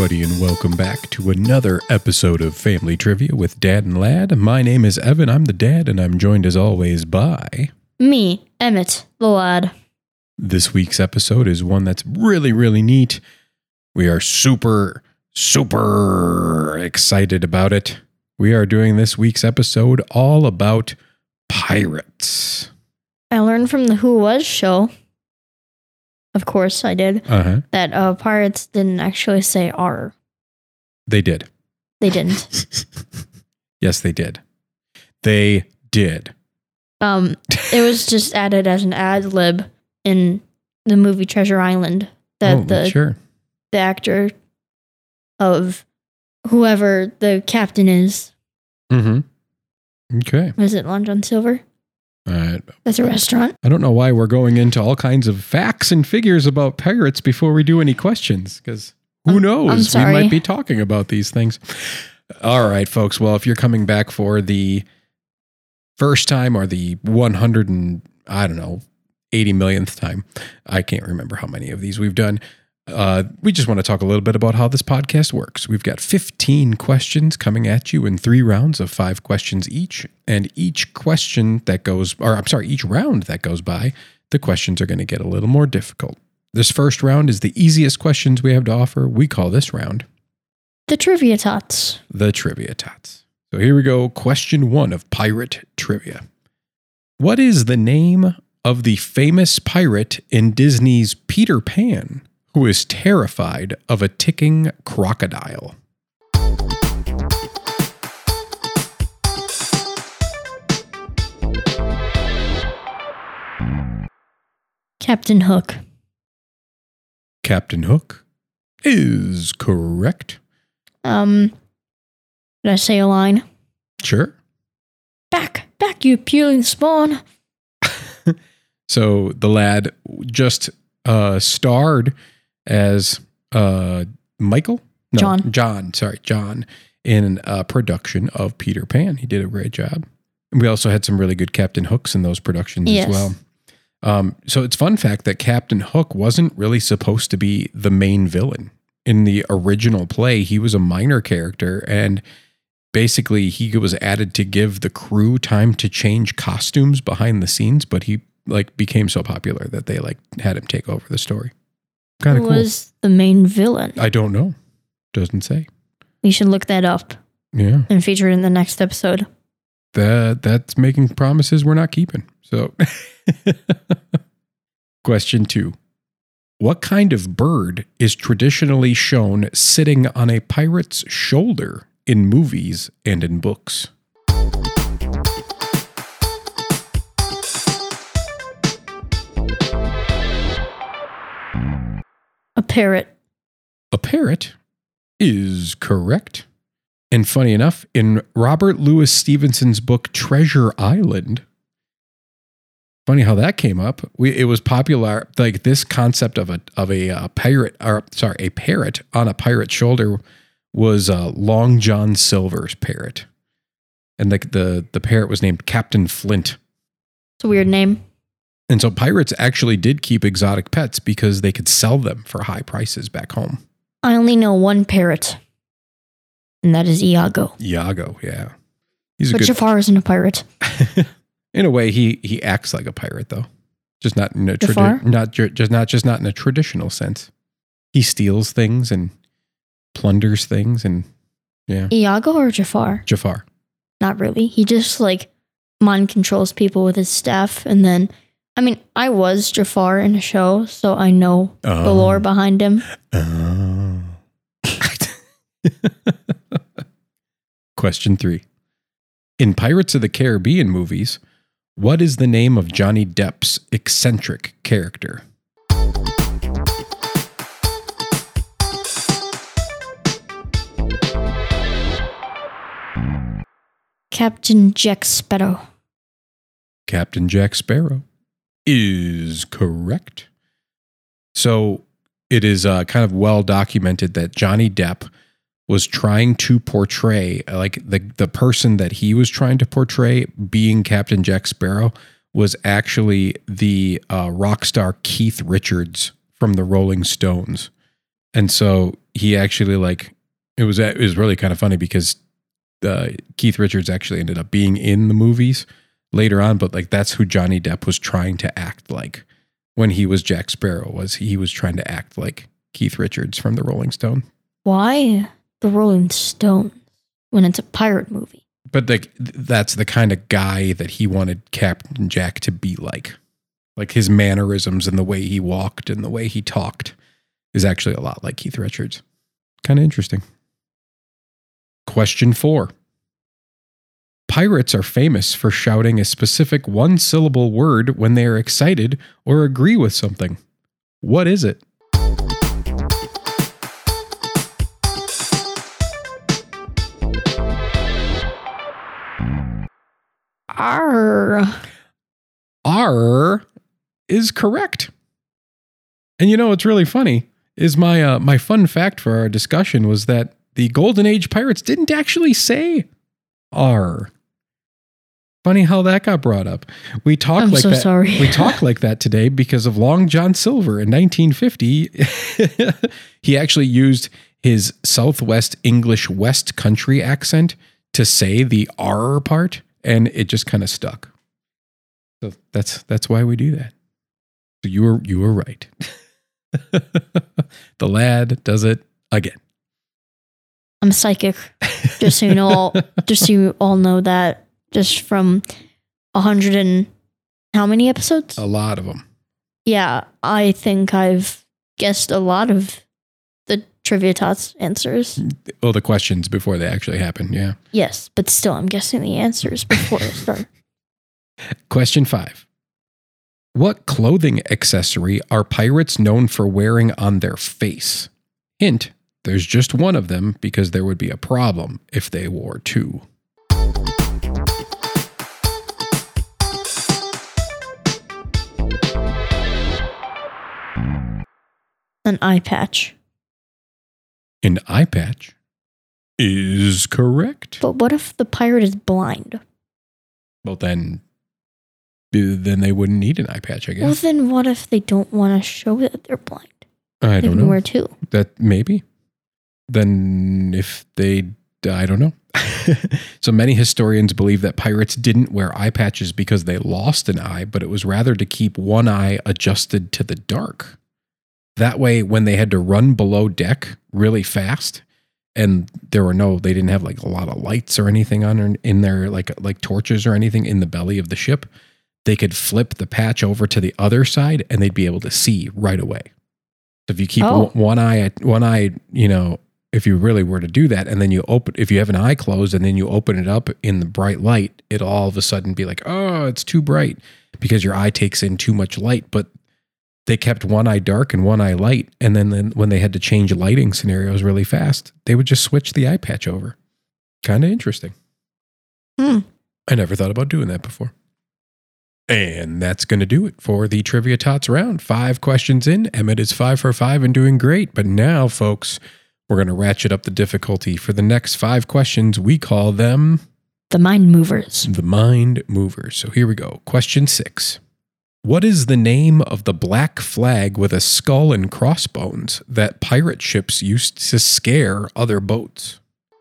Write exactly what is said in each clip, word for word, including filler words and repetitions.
everybody, and welcome back to another episode of Family Trivia with Dad and Lad. My name is Evan, I'm the dad, and I'm joined as always by... Me, Emmett, the lad. This week's episode is one that's really, really neat. We are super, super excited about it. We are doing this week's episode all about pirates. I learned from the Who Was show, of course I did, Uh-huh. that uh, pirates didn't actually say R. They did. They didn't. Yes, they did. They did. Um, it was just added as an ad lib in the movie Treasure Island that oh, the sure. the actor of whoever the captain is. Mm-hmm. Okay. Was it Long John Silver? Uh, That's a restaurant. I don't know why we're going into all kinds of facts and figures about pirates before we do any questions, because who I'm- knows? I'm We sorry. might be talking about these things. All right, folks. Well, if you're coming back for the first time or the one hundred and, I don't know, eighty millionth time, I can't remember how many of these we've done. Uh, we just want to talk a little bit about how this podcast works. We've got fifteen questions coming at you in three rounds of five questions each. And each question that goes, or I'm sorry, each round that goes by, the questions are going to get a little more difficult. This first round is the easiest questions we have to offer. We call this round The Trivia Tots. the Trivia Tots. So here we go. Question one of Pirate Trivia. What is the name of the famous pirate in Disney's Peter Pan who is terrified of a ticking crocodile? Captain Hook. Captain Hook is correct. Um, did I say a line? Sure. Back, back, you peeling spawn. So the lad just uh, starred as uh, Michael? No, John. John, sorry, John, in a production of Peter Pan. He did a great job. And we also had some really good Captain Hooks in those productions Yes. as well. Um, so it's fun fact that Captain Hook wasn't really supposed to be the main villain. In the original play, he was a minor character, and basically he was added to give the crew time to change costumes behind the scenes, but he like became so popular that they like had him take over the story. Kind Who of cool. was the main villain? I don't know. Doesn't say. We should look that up Yeah. and feature it in the next episode. That that's making promises we're not keeping. So question two. What kind of bird is traditionally shown sitting on a pirate's shoulder in movies and in books? A parrot. A parrot is correct. And funny enough, in Robert Louis Stevenson's book Treasure Island, funny how that came up. We, it was popular, like this concept of a of a uh, pirate, or sorry, a parrot on a pirate's shoulder was uh, Long John Silver's parrot, and the, the the parrot was named Captain Flint. It's a weird name. And so pirates actually did keep exotic pets because they could sell them for high prices back home. I only know one parrot, and that is Iago. Iago, yeah, he's a But good. Jafar isn't a pirate. In a way, he he acts like a pirate, though, just not in a Jafar? tradi- not ju- just not just not in a traditional sense. He steals things and plunders things, and yeah, Iago or Jafar? Jafar. Not really. He just like mind controls people with his staff, and then I mean, I was Jafar in a show, so I know the Oh. lore behind him. Oh. Question three: in Pirates of the Caribbean movies, what is the name of Johnny Depp's eccentric character? Captain Jack Sparrow. Captain Jack Sparrow is correct. So it is uh, kind of well documented that Johnny Depp was trying to portray, like the, the person that he was trying to portray being Captain Jack Sparrow was actually the uh, rock star Keith Richards from the Rolling Stones. And so he actually like, it was, it was really kind of funny because uh, Keith Richards actually ended up being in the movies later on, but like that's who Johnny Depp was trying to act like when he was Jack Sparrow, was he was trying to act like Keith Richards from the Rolling Stone. Why the Rolling Stones when it's a pirate movie? But like that's the kind of guy that he wanted Captain Jack to be like. Like his mannerisms and the way he walked and the way he talked is actually a lot like Keith Richards. Kind of interesting. Question four. Pirates are famous for shouting a specific one-syllable word when they are excited or agree with something. What is it? Arr. R is correct. And you know what's really funny is my uh, my fun fact for our discussion was that the Golden Age pirates didn't actually say R. Funny how that got brought up. We talk I'm like so that. sorry. We talk like that today because of Long John Silver in nineteen fifty. He actually used his Southwest English West Country accent to say the R part, and it just kind of stuck. So that's that's why we do that. So you were you were right. The lad does it again. I'm psychic. Just so you know, all, just so you all know that. Just from a hundred and how many episodes? A lot of them. Yeah, I think I've guessed a lot of the Trivia Tots answers. Well, the questions before they actually happen. Yeah. Yes, but still, I'm guessing the answers before they start. Question five. What clothing accessory are pirates known for wearing on their face? Hint, there's just one of them because there would be a problem if they wore two. An eye patch. An eye patch is correct. But what if the pirate is blind? Well, then, then they wouldn't need an eye patch, I guess. Well, then what if they don't want to show that they're blind? I They don't can know. wear two. That maybe. Then if they, I don't know. So many historians believe that pirates didn't wear eye patches because they lost an eye, but it was rather to keep one eye adjusted to the dark. That way, when they had to run below deck really fast, and there were no, they didn't have like a lot of lights or anything on in there, like like torches or anything in the belly of the ship, they could flip the patch over to the other side, and they'd be able to see right away. So if you keep Oh. one eye, one eye, you know, if you really were to do that, and then you open, if you have an eye closed, and then you open it up in the bright light, it'll all of a sudden be like, oh, it's too bright because your eye takes in too much light, but they kept one eye dark and one eye light. And then, then when they had to change lighting scenarios really fast, they would just switch the eye patch over. Kind of interesting. Hmm. I never thought about doing that before. And that's going to do it for the Trivia Tots round. Five questions in. Emmett is five for five and doing great. But now, folks, we're going to ratchet up the difficulty. For the next five questions, we call them The Mind Movers. the Mind Movers. So here we go. Question six. What is the name of the black flag with a skull and crossbones that pirate ships used to scare other boats?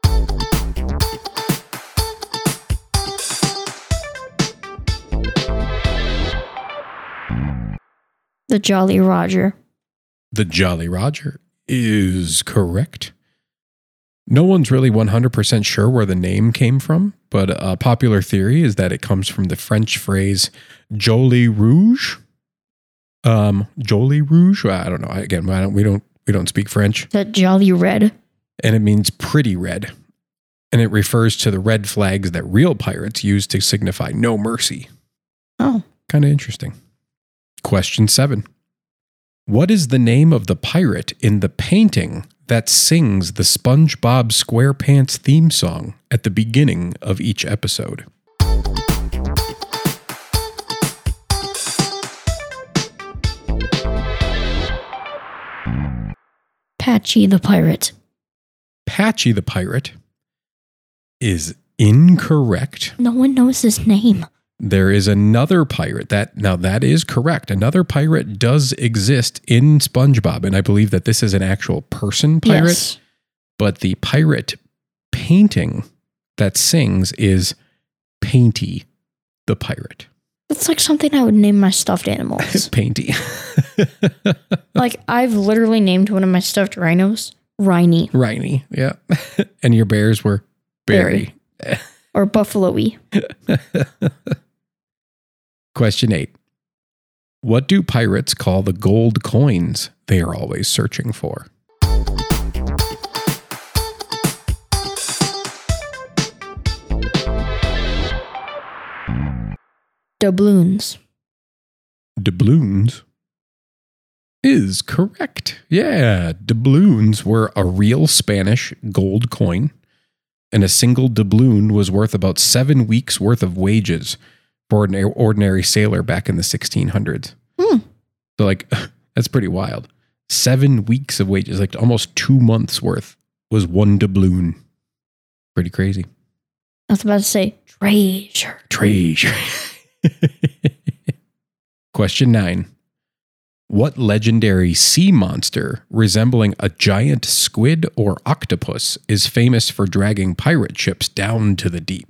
The Jolly Roger. The Jolly Roger is correct. No one's really one hundred percent sure where the name came from, but a popular theory is that it comes from the French phrase Joli Rouge. Um, Joli Rouge? I don't know. Again, I don't, we don't we don't speak French. The Jolly Red. And it means pretty red. And it refers to the red flags that real pirates used to signify no mercy. Oh. Kind of interesting. Question seven. What is the name of the pirate in the painting that sings the SpongeBob SquarePants theme song at the beginning of each episode? Patchy the Pirate. Patchy the pirate is incorrect. No one knows his name. There is another pirate that, now that is correct. Another pirate does exist in SpongeBob, and I believe that this is an actual person pirate. Yes. But the pirate painting that sings is Painty the pirate. That's like something I would name my stuffed animals. Painty. Like, I've literally named one of my stuffed rhinos Rhiney. Rhiney, yeah. And your bears were Barry. Barry. Or Buffalo-y. Question eight. What do pirates call the gold coins they are always searching for? Doubloons. Doubloons is correct. Yeah, doubloons were a real Spanish gold coin, and a single doubloon was worth about seven weeks' worth of wages for an ordinary sailor back in the sixteen hundreds. Hmm. So, like, that's pretty wild. Seven weeks of wages, like almost two months' worth, was one doubloon. Pretty crazy. I was about to say treasure. Treasure. Question nine. What legendary sea monster resembling a giant squid or octopus is famous for dragging pirate ships down to the deep?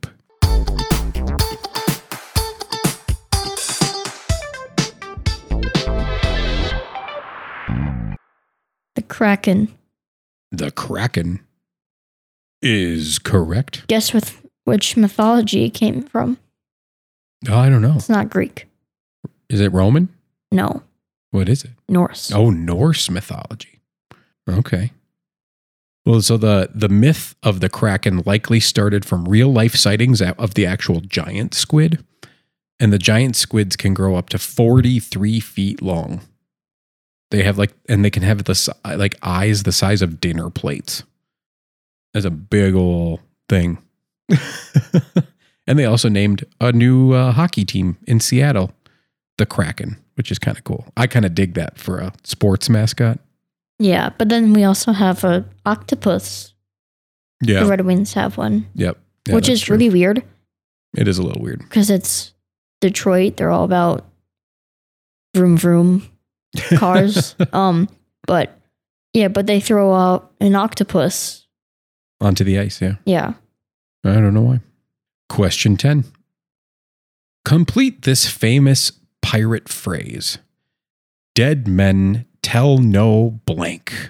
The Kraken. The Kraken is correct. Guess with which mythology it came from. Oh, I don't know. It's not Greek. Is it Roman? No. What is it? Norse. Oh, Norse mythology. Okay. Well, so the, the myth of the Kraken likely started from real life sightings of the actual giant squid. And the giant squids can grow up to forty-three feet long. They have like, and they can have the si- like eyes the size of dinner plates. That's a big old thing. And they also named a new uh, hockey team in Seattle, the Kraken, which is kind of cool. I kind of dig that for a sports mascot. Yeah, but then we also have a octopus. Yeah. The Red Wings have one. Yep. Yeah, which is true. really weird. It is a little weird. Because it's Detroit. They're all about vroom vroom cars. um, But yeah, but they throw out an octopus. Onto the ice, yeah. Yeah. I don't know why. Question ten. Complete this famous pirate phrase. Dead men tell no blank.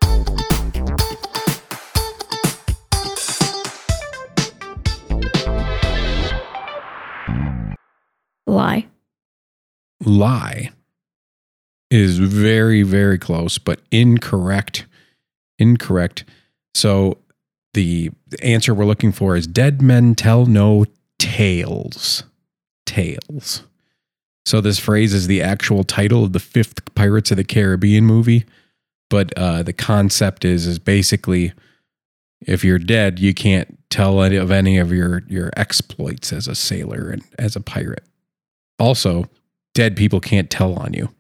Lie. Lie is very, very close, but incorrect. Incorrect. So the answer we're looking for is dead men tell no tales. Tales. So this phrase is the actual title of the fifth Pirates of the Caribbean movie. But uh, the concept is, is basically, if you're dead, you can't tell any of any of your, your exploits as a sailor and as a pirate. Also, dead people can't tell on you.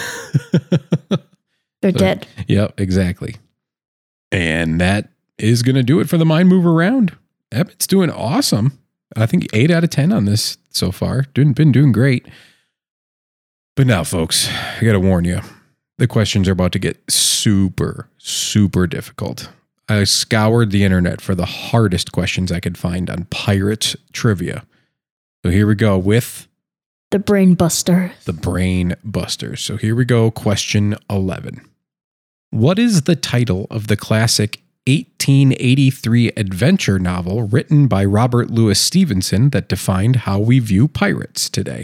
They're So, dead. Yep, exactly. And that is going to do it for the Mind Mover round. Epitt's doing awesome. I think eight out of ten on this so far. Doing, been doing great. But now, folks, I got to warn you. The questions are about to get super, super difficult. I scoured the internet for the hardest questions I could find on Pirates trivia. So here we go with The Brain Buster. the Brain Busters. So here we go. Question eleven. What is the title of the classic eighteen eighty-three adventure novel written by Robert Louis Stevenson that defined how we view pirates today?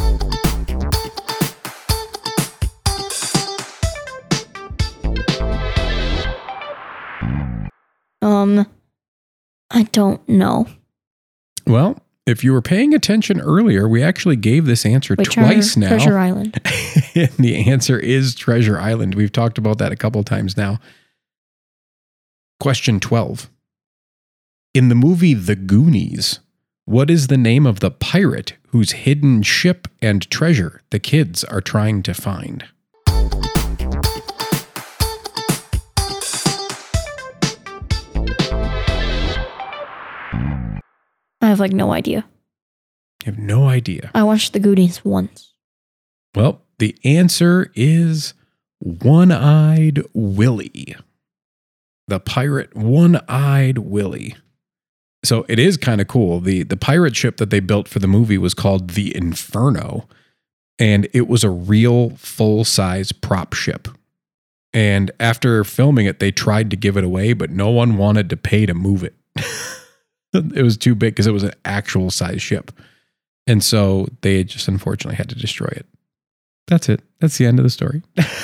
Um, I don't know. Well, if you were paying attention earlier, we actually gave this answer Wait, twice Treasure, now. Treasure Island. And the answer is Treasure Island. We've talked about that a couple of times now. Question twelve. In the movie The Goonies, what is the name of the pirate whose hidden ship and treasure the kids are trying to find? I have like no idea. have no idea. I watched the Goonies once. Well, the answer is One-Eyed Willie. The pirate One-Eyed Willie. So it is kind of cool. The, the pirate ship that they built for the movie was called the Inferno, and it was a real full-size prop ship. And after filming it, they tried to give it away, but no one wanted to pay to move it. It was too big because it was an actual size ship. And so they just unfortunately had to destroy it. That's it. That's the end of the story.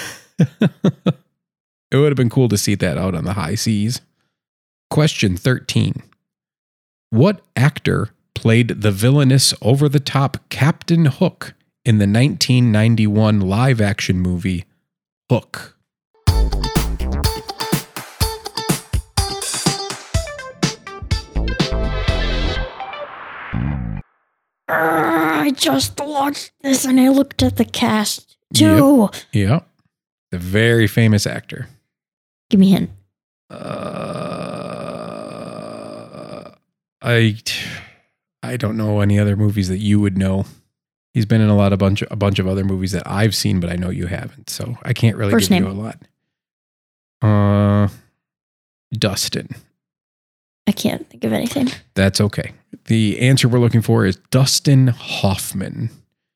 It would have been cool to see that out on the high seas. Question thirteen. What actor played the villainous over-the-top Captain Hook in the nineteen ninety-one live-action movie Hook? I just watched this and I looked at the cast too. Yep. Yep. The very famous actor. Give me a hint. Uh, I I don't know any other movies that you would know. He's been in a lot of bunch a bunch of other movies that I've seen, but I know you haven't. So I can't really First give name. you a lot. Uh, Dustin. I can't think of anything. That's okay. The answer we're looking for is Dustin Hoffman.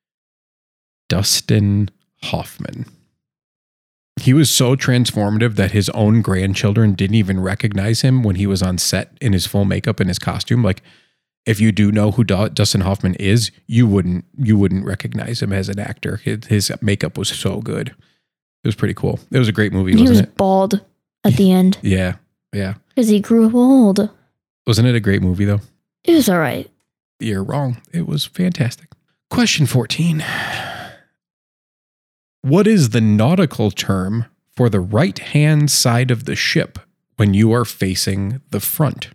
Dustin Hoffman. He was so transformative that his own grandchildren didn't even recognize him when he was on set in his full makeup and his costume. Like, if you do know who D- Dustin Hoffman is, you wouldn't you wouldn't recognize him as an actor. His, his makeup was so good. It was pretty cool. It was a great movie, He wasn't was it? bald at the end Yeah, yeah. because he grew up old. Wasn't it a great movie, though? It was all right. You're wrong. It was fantastic. Question fourteen. What is the nautical term for the right-hand side of the ship when you are facing the front?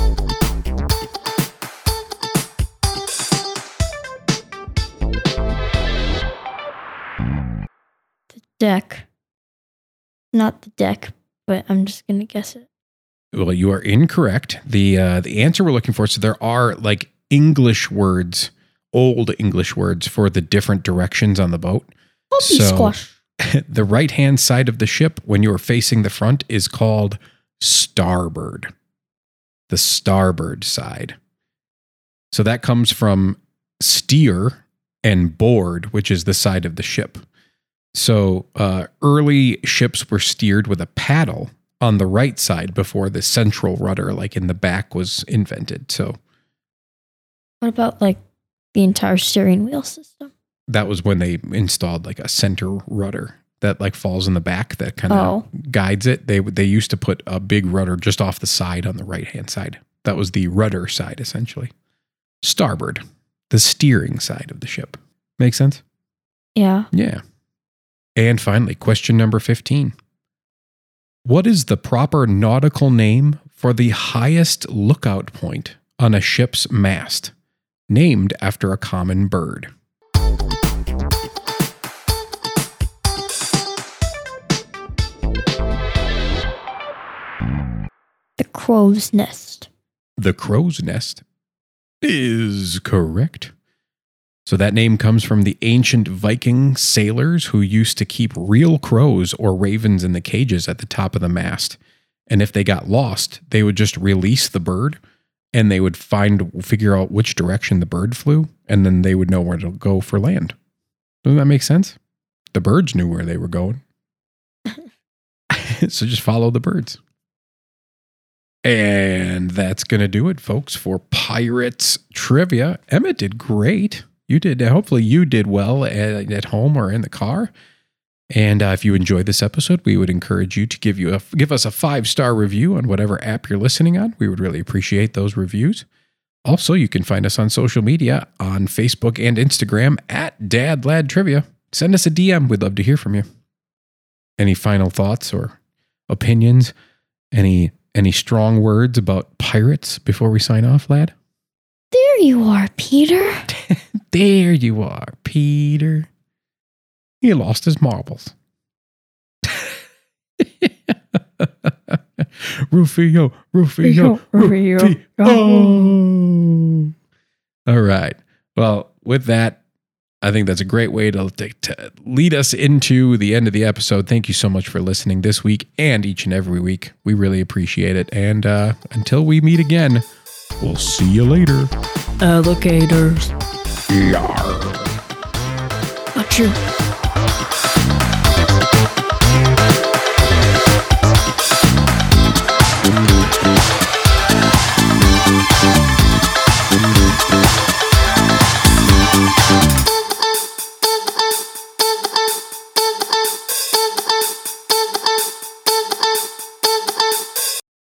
The deck. Not the deck, but I'm just going to guess it. Well, you are incorrect. The uh, the answer we're looking for, so there are like English words, old English words for the different directions on the boat. Puppy So- squash. The right-hand side of the ship when you are facing the front is called starboard. The starboard side. So that comes from steer and board, which is the side of the ship. So uh, early ships were steered with a paddle on the right side before the central rudder, like in the back, was invented. So What about like the entire steering wheel system? that was when they installed like a center rudder that like falls in the back that kind of Oh. guides it. They they used to put a big rudder just off the side on the right hand side. That was the rudder side essentially. Starboard, the steering side of the ship. Make sense? Yeah. Yeah. And finally, question number fifteen. What is the proper nautical name for the highest lookout point on a ship's mast, named after a common bird? The crow's nest. The crow's nest is correct. So that name comes from the ancient Viking sailors who used to keep real crows or ravens in the cages at the top of the mast. And if they got lost, they would just release the bird and they would find, figure out which direction the bird flew, and then they would know where to go for land. Doesn't that make sense? The birds knew where they were going. So just follow the birds. And that's going to do it, folks, for Pirates Trivia. Emma did great. You did. Hopefully you did well at, at home or in the car. And uh, if you enjoyed this episode, we would encourage you to give you a, give us a five-star review on whatever app you're listening on. We would really appreciate those reviews. Also, you can find us on social media on Facebook and Instagram at Dad Lad Trivia. Send us a D M. We'd love to hear from you. Any final thoughts or opinions? Any any strong words about pirates before we sign off, lad? There you are, Peter. There you are, Peter. He lost his marbles. Rufio, Rufio, Rufio, Rufio. Rufio. Oh. All right. Well, with that, I think that's a great way to, to, to lead us into the end of the episode. Thank you so much for listening this week and each and every week. We really appreciate it. And uh, until we meet again, we'll see you later. Alligators. Yarr. Achoo.